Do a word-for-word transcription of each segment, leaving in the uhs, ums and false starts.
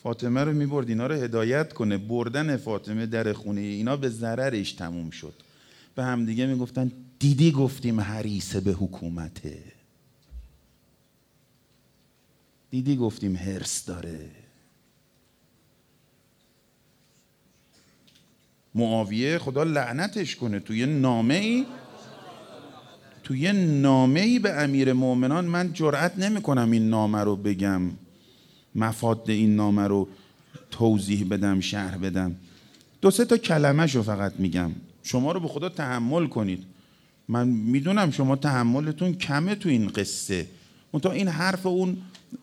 فاطمه رو میبرد اینا رو هدایت کنه. بردن فاطمه در خونه اینا به ضررش تموم شد. به هم دیگه میگفتن دیدی گفتیم حریص به حکومته، دیدی گفتیم حرص داره. معاویه خدا لعنتش کنه توی نامه ای توی نامه ای به امیر مومنان، من جرئت نمی کنم این نامه رو بگم، مفاد این نامه رو توضیح بدم، شرح بدم، دو سه تا کلمه شو فقط میگم، شما رو به خدا تحمل کنید. من میدونم شما تحملتون کمه تو این قصه، منتها این حرف اون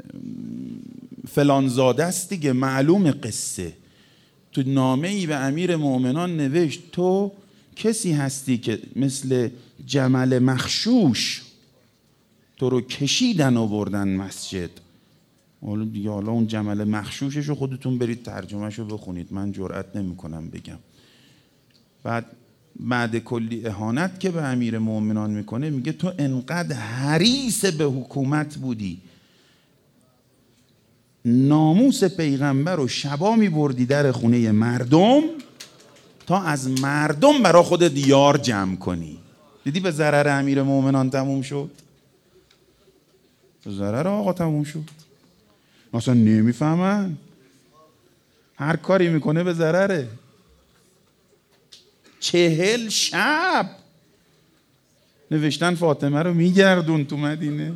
فلانزاده است دیگه، معلوم قصه. تو نامه ای به امیر مومنان نوشت تو کسی هستی که مثل جمل مخشوش تو رو کشیدن و بردن مسجد. حالا دیگه حالا اون جمل مخشوشش رو خودتون برید ترجمهش رو بخونید، من جرئت نمی کنم بگم. بعد بعد کلی اهانت که به امیر مومنان میکنه میگه تو انقدر حریص به حکومت بودی، ناموس پیغمبر رو شبا میبردی در خونه مردم تا از مردم برا خودت یار جمع کنی. دیدی به ضرر امیر مومنان تموم شد، به ضرر آقا تموم شد. اصلا نمیفهمن، هر کاری میکنه به ضرره. چهل شب نوشتن فاطمه رو میگردون تو مدینه.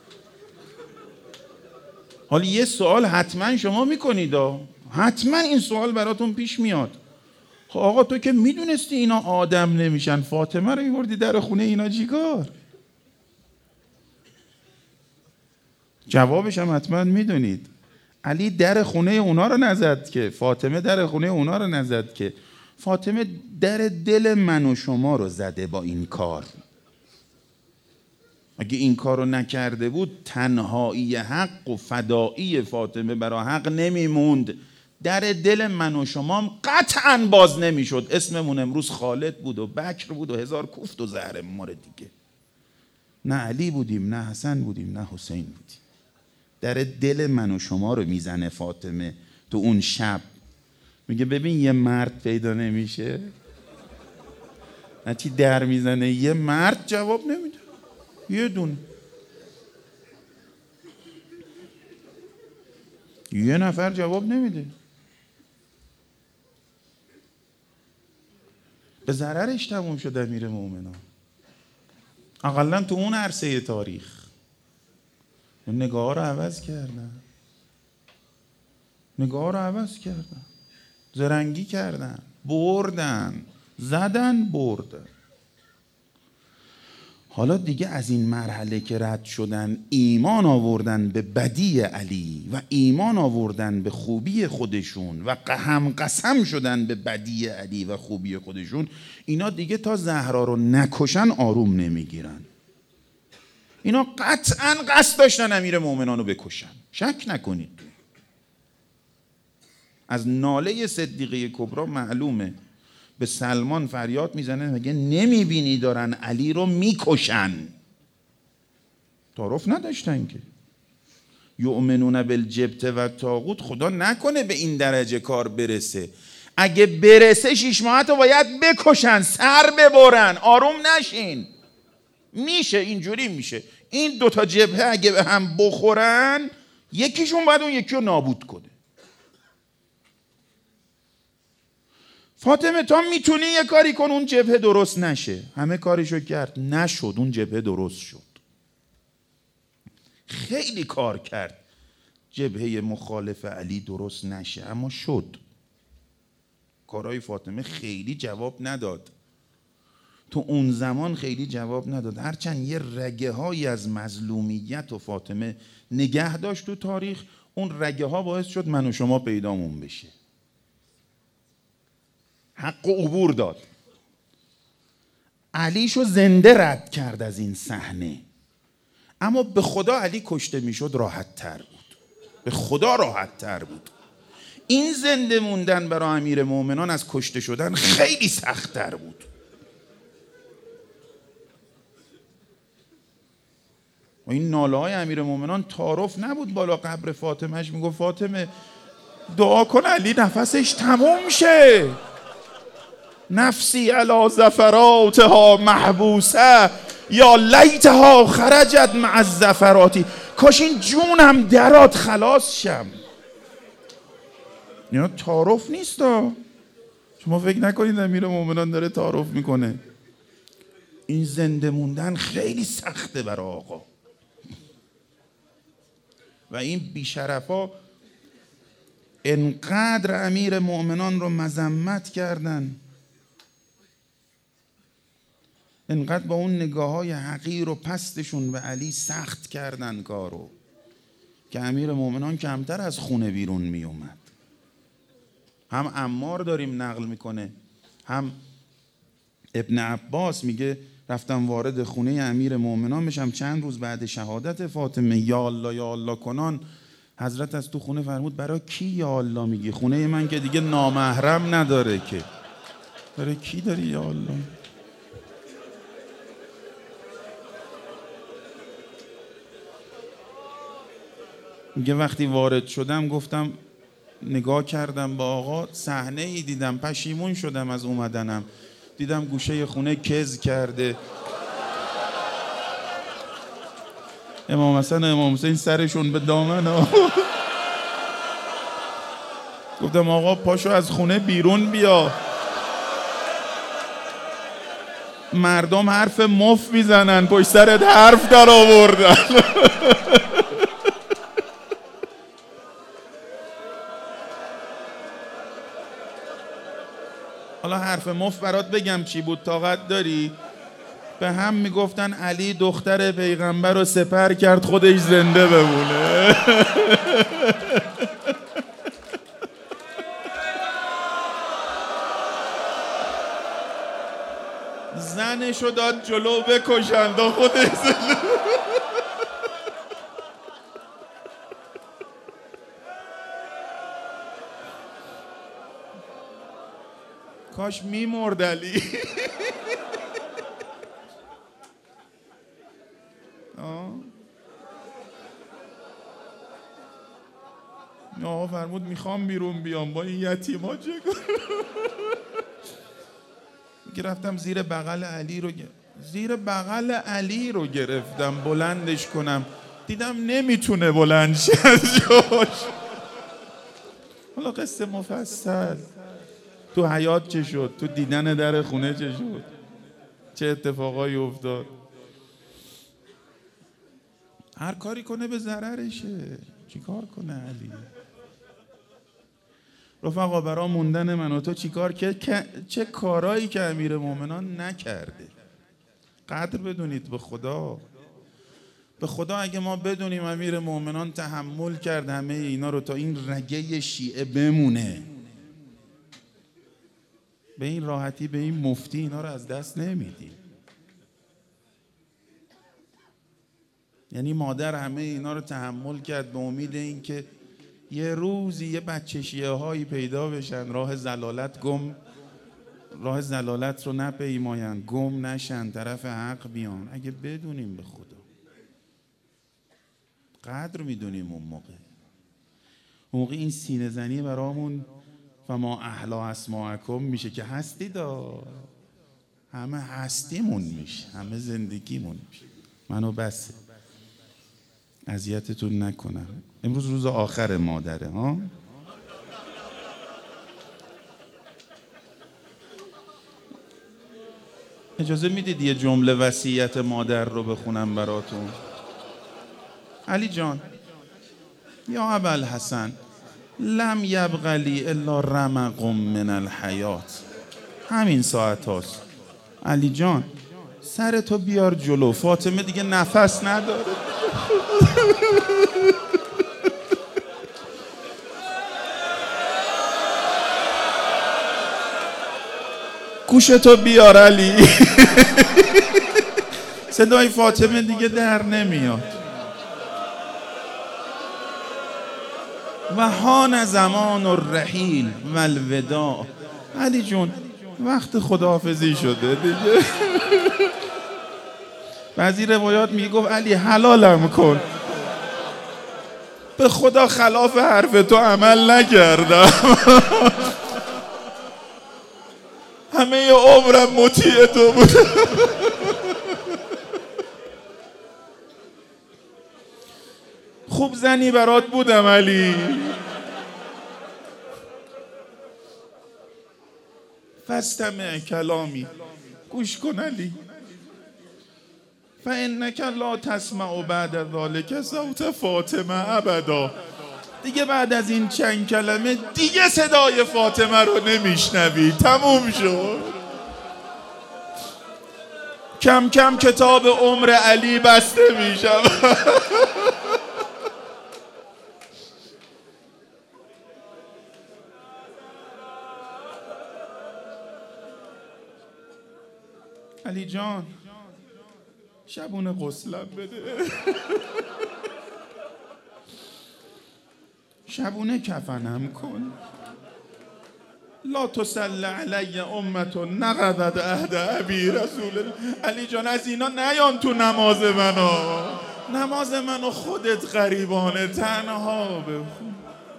حالا یه سوال حتما شما میکنید، حتما این سوال براتون پیش میاد، خب آقا تو که میدونستی اینا آدم نمیشن، فاطمه رو میبردی در خونه اینا چیکار؟ جوابش هم حتما میدونید. علی در خونه اونا رو نزد که، فاطمه در خونه اونا رو نزد که، فاطمه در دل من و شما رو زده با این کار. اگه این کار رو نکرده بود تنهایی حق و فدایی فاطمه برای حق نمیموند، در دل من و شما قطعا باز نمیشد. اسممون امروز خالد بود و بکر بود و هزار کوفت و زهر ما دیگه. نه علی بودیم، نه حسن بودیم، نه حسین بودیم. در دل من و شما رو میزنه فاطمه تو اون شب. میگه ببین یه مرد پیدا نمیشه، هرچی در میزنه یه مرد جواب نمیده، یه دونه، یه نفر جواب نمیده. به ضررش تموم شد امیر مومنان. اقلا تو اون عرصه تاریخ نگاه رو عوض کردن، نگاه رو عوض کردن، زرنگی کردن، بردن، زدن، بردن. حالا دیگه از این مرحله که رد شدن، ایمان آوردن به بدی علی و ایمان آوردن به خوبی خودشون و هم قسم شدن به بدی علی و خوبی خودشون، اینا دیگه تا زهرا رو نکشن آروم نمیگیرن. اینا قطعا قصد داشتن امیر مومنان رو بکشن، شک نکنید. از ناله صدیقه کبرا معلومه. به سلمان فریاد میزنه میگه نمیبینی دارن علی رو میکشن. تعارف نداشتن که. یؤمنون بالجبت و طاغوت، خدا نکنه به این درجه کار برسه. اگه برسه شیش ماهتو باید بکشن، سر ببرن، آروم نشین. میشه اینجوری میشه. این دوتا جبهه اگه به هم بخورن یکیشون باید اون یکی رو نابود کنه. فاطمه تا میتونی یه کاری کن اون جبهه درست نشه. همه کارشو کرد، نشد، اون جبهه درست شد. خیلی کار کرد جبهه مخالف علی درست نشه، اما شد. کارهای فاطمه خیلی جواب نداد، تو اون زمان خیلی جواب نداد، هرچند یه رگه هایی از مظلومیت و فاطمه نگه داشت تو تاریخ. اون رگه ها باعث شد من و شما پیدامون بشه، حق و عبور داد. علیشو زنده رد کرد از این صحنه، اما به خدا علی کشته میشد راحت تر بود، به خدا راحت تر بود. این زنده موندن برای امیر مومنان از کشته شدن خیلی سخت تر بود. و این ناله های امیر مومنان تعارف نبود بالا قبر فاطمهش. میگفت فاطمه دعا کن علی نفسش تموم شه. نفسی علی زفراتها محبوسه یا لیتها خرجت مع الزفراتی. کاش این جونم درات خلاص شم. اینا تعارف نیست ها. شما فکر نکنید امیر مومنان داره تعارف میکنه. این زنده موندن خیلی سخته برای آقا. و این بیشرفا انقدر امیر مومنان رو مذمت کردن، انقدر با اون نگاه های حقیر و پستشون به علی سخت کردن کارو که امیر مومنان کمتر از خونه بیرون می اومد. هم عمار داریم نقل میکنه، هم ابن عباس میگه رفتم وارد خونه امیر مومنان بشم، چند روز بعد شهادت فاطمه یا الله یا الله کنان حضرت از تو خونه فرمود برای کی یا الله میگی؟ خونه من که دیگه نامحرم نداره که، برای کی داری یا الله؟ میگه وقتی وارد شدم گفتم نگاه کردم با آقا، صحنه ای دیدم پشیمون شدم از اومدنم. دیدم گوشه خونه کز کرده، امام حسن و امام حسین سرشون به دامن ها. گفتم آقا پاشو از خونه بیرون بیا، مردم حرف مف میزنن، پشت سرت حرف در آوردن. حالا حرف مف برات بگم چی بود، طاقت داری؟ به هم میگفتن علی دختر پیغمبر رو سپر کرد خودش زنده بمونه. زنشو داد جلو بکشن تا خودش زنده. کاش میمرد علی. آقا فرمود میخوام بیرون بیام با این یتیما چه کنم؟ رفتم زیر بغل علی رو زیر بغل علی رو گرفتم بلندش کنم، دیدم نمیتونه بلند شه از جاش. حالا قصه مفصل تو حیات چه شد، تو دیدن در خونه چه شد، چه اتفاقایی افتاد. هر کاری کنه به ضررشه، چی کار کنه علی؟ رفقا برای موندن من و تو چی کار که چه کارایی که امیر مومنان نکرده. قدر بدونید به خدا، به خدا اگه ما بدونیم امیر مومنان تحمل کرد همه اینا رو تا این رگه شیعه بمونه، به این راحتی به این مفتی اینا رو از دست نمیدیم. یعنی مادر همه اینا رو تحمل کرد به امید این که یه روزی یه بچه شیعه هایی پیدا بشن راه زلالت گم راه زلالت رو نپیماین، گم نشن، طرف حق بیان. اگه بدونیم به خدا قدر میدونیم اون موقع اون موقع این سینه زنی برامون فما احلا اسماعکم میشه که هستی دا، همه هستیمون میشه، همه زندگیمون میشه. منو بسه اذیتتون نکنم. امروز روز آخر مادره ها. اجازه میدید یه جمله وصیت مادر رو بخونم براتون؟ علی جان، یا ابوالحسن لم یبق لی الا رمق من الحیات. همین ساعت هاست. علی جان سرتو بیار جلو، فاطمه دیگه نفس نداره. گوشتو بیار علی. صدای فاطمه دیگه در نمیاد. و هان زمان الرحیل و الوداع. علی جون وقت خداحافظی شده دیگه. بعضی روایات میگه گفت علی حلالم کن. به خدا خلاف حرف تو عمل نکردم. همه عمرم مطیع تو بود. خوب زنی برات بودم علی. فاستمع کلامی، گوش کن علی. فانک لا تسمع بعد ذلک صوت فاطمه ابدا. دیگه بعد از این چند کلمه دیگه صدای فاطمه رو نمیشنوی. تموم شد. کم کم کتاب عمر علی بسته میشه. علی جان شبونه غسلم بده. شبونه کفنم کن. لا تسل علی امت نقضت عهد ابی رسول الله. علی جان از اینا نیان تو نماز منو. نماز منو خودت غریبانه تنها بخون.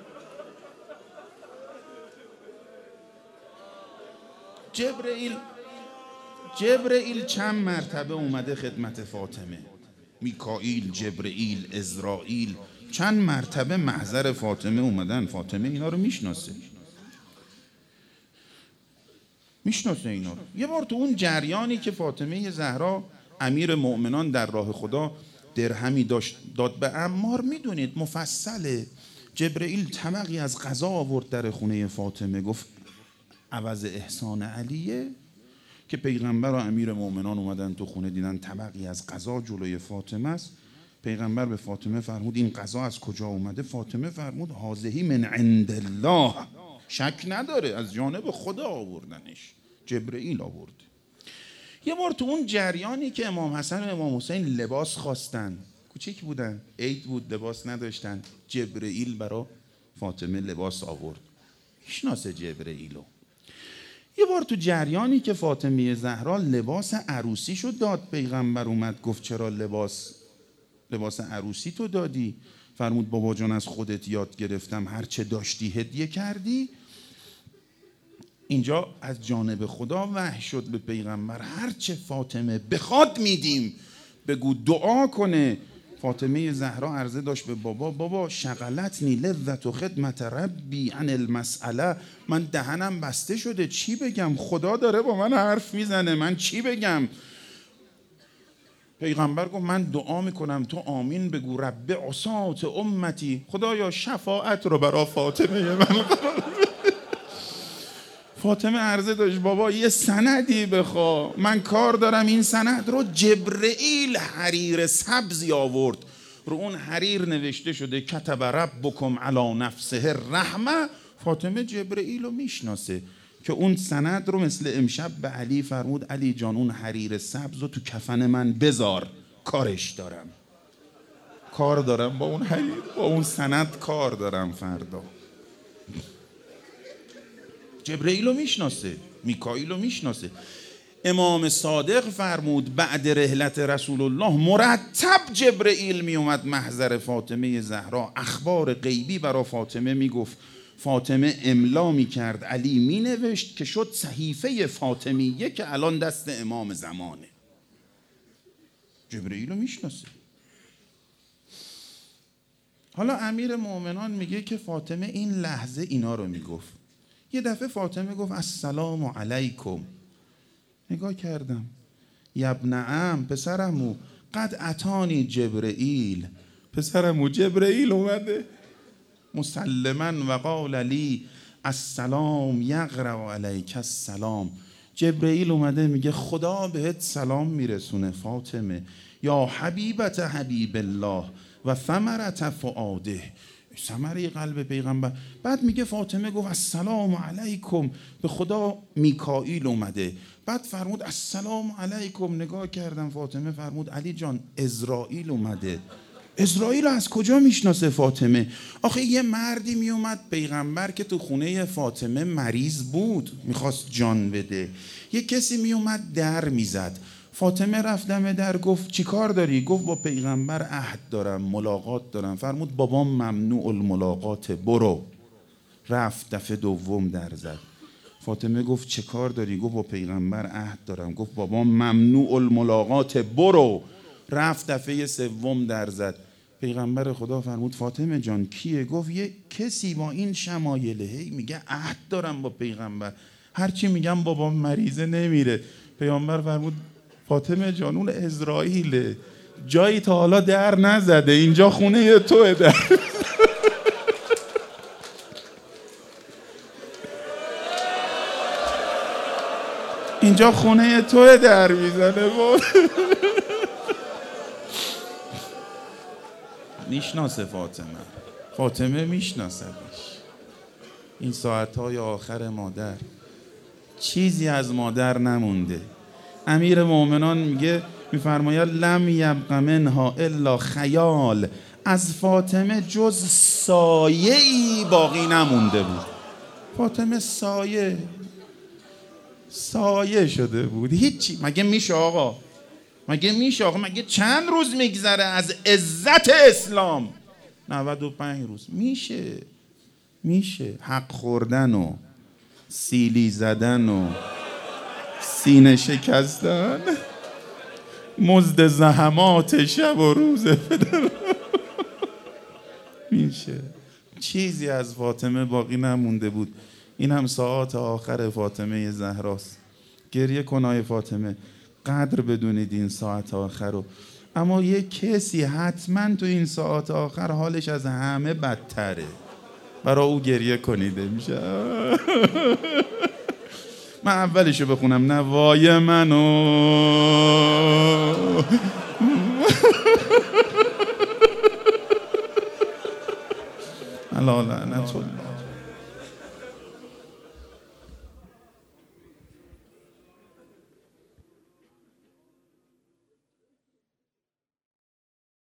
جبرئیل جبرئیل چند مرتبه اومده خدمت فاطمه. میکائیل، جبرئیل، عزرائیل چند مرتبه محضر فاطمه اومدن. فاطمه اینا رو میشناسه. میشناسه اینا رو. یه بار تو اون جریانی که فاطمه زهرا امیر مؤمنان در راه خدا درهمی داشت داد به عمار، میدونید مفصله. جبرئیل طبقی از غذا آورد در خونه فاطمه، گفت عوض احسان علیه. که پیغمبر و امیر مؤمنان اومدن تو خونه، دیدن طبقی از غذا جلوی فاطمه است. پیغمبر به فاطمه فرمود این غذا از کجا اومده؟ فاطمه فرمود هذه من عند الله. شک نداره از جانب خدا آوردنش. جبرئیل آورد. یه بار تو اون جریانی که امام حسن و امام حسین لباس خواستن، کوچیک بودن، عید بود، لباس نداشتن، جبرئیل برای فاطمه لباس آورد. میشناسه جبرئیلو. یه بار تو جریانی که فاطمه زهرا لباس عروسی شد داد، پیغمبر اومد گفت چرا لباس لباس عروسی تو دادی؟ فرمود بابا جان از خودت یاد گرفتم هر چه داشتی هدیه کردی. اینجا از جانب خدا وحی شد به پیغمبر هر چه فاطمه بخواد میدیم، بگو دعا کنه. فاطمه زهرا عرضه داشت به بابا، بابا شغلتنی لذت و خدمت ربی عن المسئله. من دهنم بسته شده، چی بگم؟ خدا داره با من حرف میزنه، من چی بگم؟ پیغمبر گفت من دعا میکنم تو آمین بگو. رب عصات امتی، خدایا شفاعت رو برا فاطمه من قرار بده. فاطمه عرضه داشت بابا یه سندی بخوا، من کار دارم این سند رو. جبرئیل حریر سبزی آورد، رو اون حریر نوشته شده کتب ربکم علی نفسه الرحمه. فاطمه جبرئیل رو میشناسه که اون سند رو مثل امشب به علی فرمود علی جان اون حریر سبز رو تو کفن من بذار، کارش دارم، کار دارم با اون حریر، با اون سند کار دارم فردا. جبرئیل رو میشناسه، میکائیل رو میشناسه. امام صادق فرمود بعد رحلت رسول الله مرتب جبرئیل میومد محضر فاطمه زهرا، اخبار غیبی برا فاطمه میگفت. فاطمه املا میکرد، علی مینوشت که شد صحیفه فاطمیه که الان دست امام زمانه. جبرئیل رو میشناسه. حالا امیر مؤمنان میگه که فاطمه این لحظه اینا رو میگفت. یه دفعه فاطمه گفت السلام علیکم. نگاه کردم، یبن عم، پسرمو، قد اتانی جبرئیل، پسرمو جبرئیل اومده مسلما و قال لی السلام یقرأ علیک السلام. جبرئیل اومده میگه خدا بهت سلام میرسونه فاطمه، یا حبیبت حبیب الله و ثمرت فؤاده، ثمره قلب پیغمبر. بعد میگه فاطمه گفت السلام علیکم، به خدا میکائیل اومده. بعد فرمود السلام علیکم. نگاه کردم فاطمه فرمود علی جان عزرائیل اومده. عزرائیل از کجا میشناسه فاطمه؟ آخه یه مردی میومد پیغمبر که تو خونه فاطمه مریض بود میخواست جان بده، یه کسی میومد در میزد، فاطمه رفت دم در، گفت چی کار داری؟ گفت با پیغمبر عهد دارم، ملاقات دارم. فرمود بابام ممنوع الملاقات، برو. رفت دفعه دوم در زد. فاطمه گفت چه کار داری؟ گفت با پیغمبر عهد دارم. گفت بابام ممنوع الملاقات، برو. رفت دفعه سوم در زد. پیغمبر خدا فرمود فاطمه جان کیه؟ گفت یه کسی با این شمایله، هی میگه عهد دارم با پیغمبر، هرچی میگم بابام مریضه نمیره. پیغمبر فرمود فاطمه جان اون اسرائیله، جایی تا حالا در نزده، اینجا خونه توه در. اینجا خونه توه در میزنه. میشناسه فاطمه، فاطمه میشناسدش. این ساعتهای آخر مادر چیزی از مادر نمونده. امیر مومنان میگه، میفرماید لم یبق منها الا خیال، از فاطمه جز سایه‌ای باقی نمونده بود. فاطمه سایه سایه شده بود، هیچی. مگه میشه آقا؟ مگه میشه آقا؟ مگه چند روز میگذره از عزت اسلام؟ نود و پنج روز. میشه میشه حق خوردن و سیلی زدن و سینه شکستن، مزد زحمات شب و روز پدر. میشه. چیزی از فاطمه باقی نمونده بود. این هم ساعات آخر فاطمه زهراست. گریه کنای فاطمه، قدر بدونید این ساعت آخر رو. اما یه کسی حتما تو این ساعت آخر حالش از همه بدتره، برای او گریه کنید میشه. من اولشو بخونم، نوای منو الله لعنت الله.